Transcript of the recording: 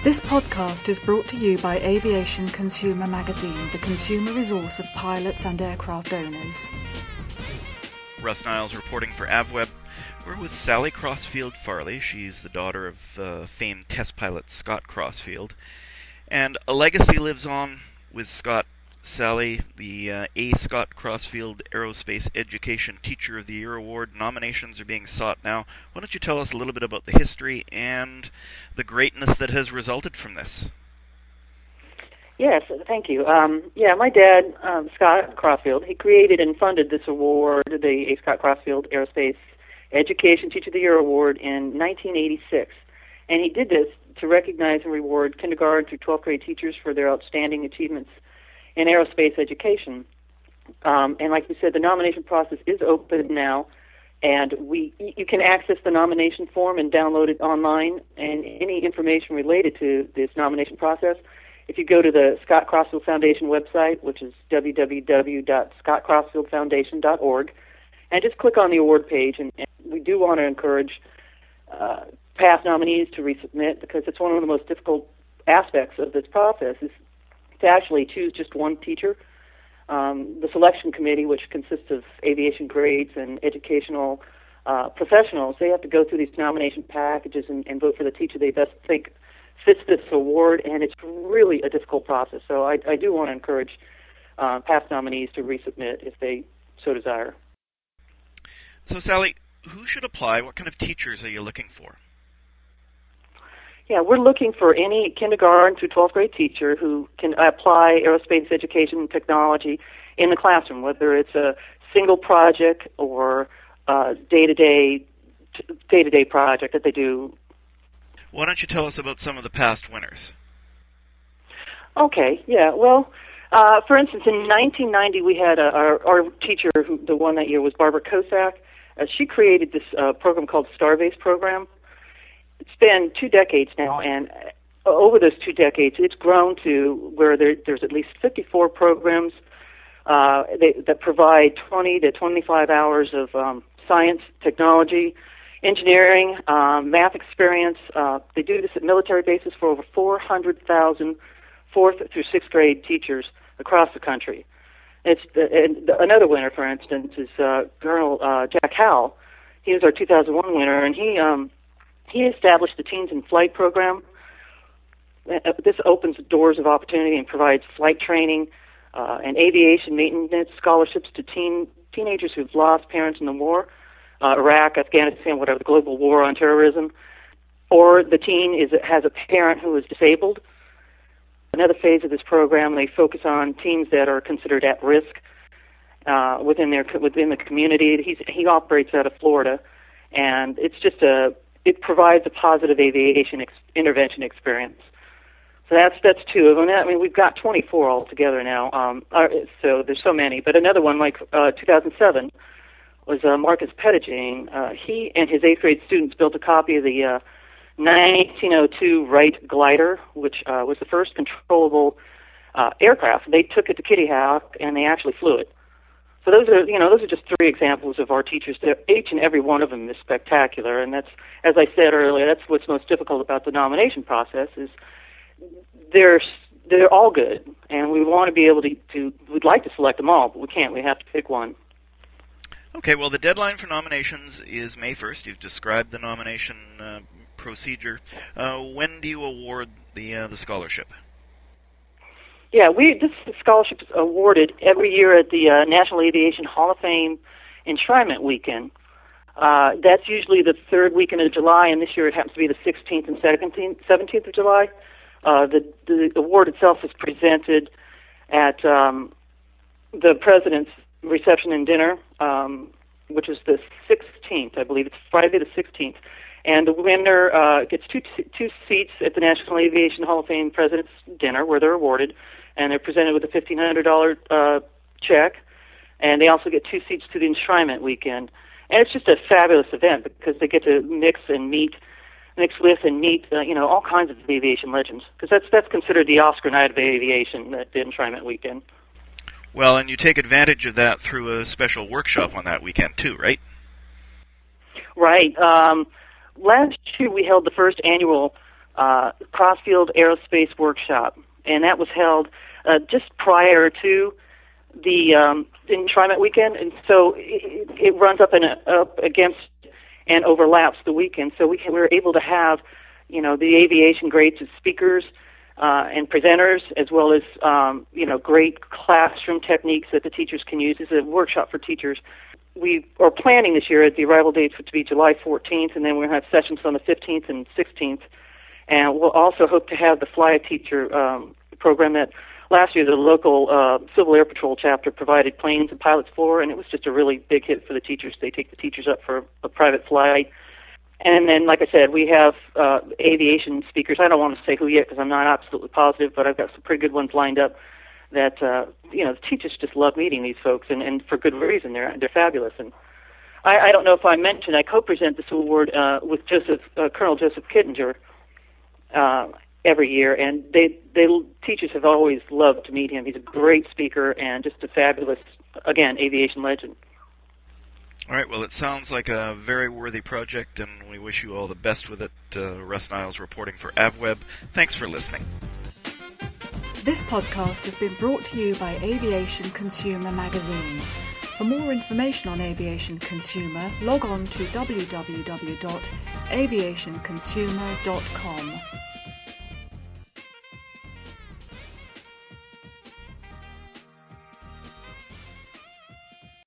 This podcast is brought to you by Aviation Consumer Magazine, the consumer resource of pilots and aircraft owners. Russ Niles reporting for AvWeb. We're with Sally Crossfield Farley. She's the daughter of famed test pilot Scott Crossfield. And a legacy lives on with Scott. Sally, the A. Scott Crossfield Aerospace Education Teacher of the Year Award. Nominations are being sought now. Why don't you tell us a little bit about the history and the greatness that has resulted from this? Yes, thank you. My dad, Scott Crossfield, he created and funded this award, the A. Scott Crossfield Aerospace Education Teacher of the Year Award, in 1986. And he did this to recognize and reward kindergarten through 12th grade teachers for their outstanding achievements in aerospace education. And like we said, the nomination process is open now, and you can access the nomination form and download it online, and any information related to this nomination process, if you go to the Scott Crossfield Foundation website, which is www.scottcrossfieldfoundation.org, and just click on the award page. And we do want to encourage past nominees to resubmit, because it's one of the most difficult aspects of this process is to actually choose just one teacher. The selection committee, which consists of aviation grades and educational professionals, they have to go through these nomination packages and vote for the teacher they best think fits this award, and it's really a difficult process. So I do want to encourage past nominees to resubmit if they so desire. So Sally, who should apply? What kind of teachers are you looking for? Yeah, we're looking for any kindergarten through 12th grade teacher who can apply aerospace education and technology in the classroom, whether it's a single project or a day-to-day project that they do. Why don't you tell us about some of the past winners? Okay, yeah. Well, for instance, in 1990, we had our teacher, who the one that year was Barbara Kosak. She created this program called Starbase program. It's been 2 decades now, and over those 2 decades, it's grown to where there's at least 54 programs that provide 20 to 25 hours of science, technology, engineering, math experience. They do this at military bases for over 400,000 4th through 6th grade teachers across the country. Another winner, for instance, is Colonel Jack Howell. He was our 2001 winner, and he established the Teens in Flight program. This opens doors of opportunity and provides flight training and aviation maintenance scholarships to teenagers who've lost parents in the war, Iraq, Afghanistan, whatever, the global war on terrorism, or the teen has a parent who is disabled. Another phase of this program, they focus on teens that are considered at risk within the community. He operates out of Florida, and it provides a positive aviation intervention experience. So that's 2 of them. I mean, we've got 24 altogether now. So there's so many. But another one, like 2007, was Marcus Pettigene. He and his 8th grade students built a copy of the 1902 Wright glider, which was the first controllable aircraft. They took it to Kitty Hawk, and they actually flew it. So those are just 3 examples of our teachers. Each and every one of them is spectacular, and that's, as I said earlier, that's what's most difficult about the nomination process is they're all good, and we want to be able to we'd like to select them all, but we can't. We have to pick one. Okay, well, the deadline for nominations is May 1st. You've described the nomination procedure. When do you award the scholarship? Yeah, this scholarship is awarded every year at the National Aviation Hall of Fame Enshrinement Weekend. That's usually the 3rd weekend of July, and this year it happens to be the 16th and 17th of July. The award itself is presented at the President's reception and dinner, which is the 16th, I believe. It's Friday the 16th. And the winner gets two seats at the National Aviation Hall of Fame President's Dinner, where they're awarded, and they're presented with a $1,500 check. And they also get 2 seats to the Enshrinement Weekend. And it's just a fabulous event because they get to mix with and meet all kinds of aviation legends. Because that's considered the Oscar night of aviation, the Enshrinement Weekend. Well, and you take advantage of that through a special workshop on that weekend too, right? Right. Last year we held the first annual Crossfield Aerospace Workshop, and that was held just prior to the enshrinement weekend, and so it runs up against and overlaps the weekend. So we were able to have, the aviation grades of speakers and presenters, as well as great classroom techniques that the teachers can use. It's a workshop for teachers. We are planning this year, the arrival dates to be July 14th, and then we're going to have sessions on the 15th and 16th. And we'll also hope to have the Fly a Teacher program that last year the local Civil Air Patrol chapter provided planes and pilots for, and it was just a really big hit for the teachers. They take the teachers up for a private flight. And then, like I said, we have aviation speakers. I don't want to say who yet because I'm not absolutely positive, but I've got some pretty good ones lined up that, the teachers just love meeting these folks, and for good reason. They're fabulous. And I don't know if I mentioned, I co-present this award with Colonel Joseph Kittinger every year, and teachers have always loved to meet him. He's a great speaker and just a fabulous, again, aviation legend. All right, well, it sounds like a very worthy project, and we wish you all the best with it. Russ Niles reporting for AvWeb. Thanks for listening. This podcast has been brought to you by Aviation Consumer Magazine. For more information on Aviation Consumer, log on to www.aviationconsumer.com.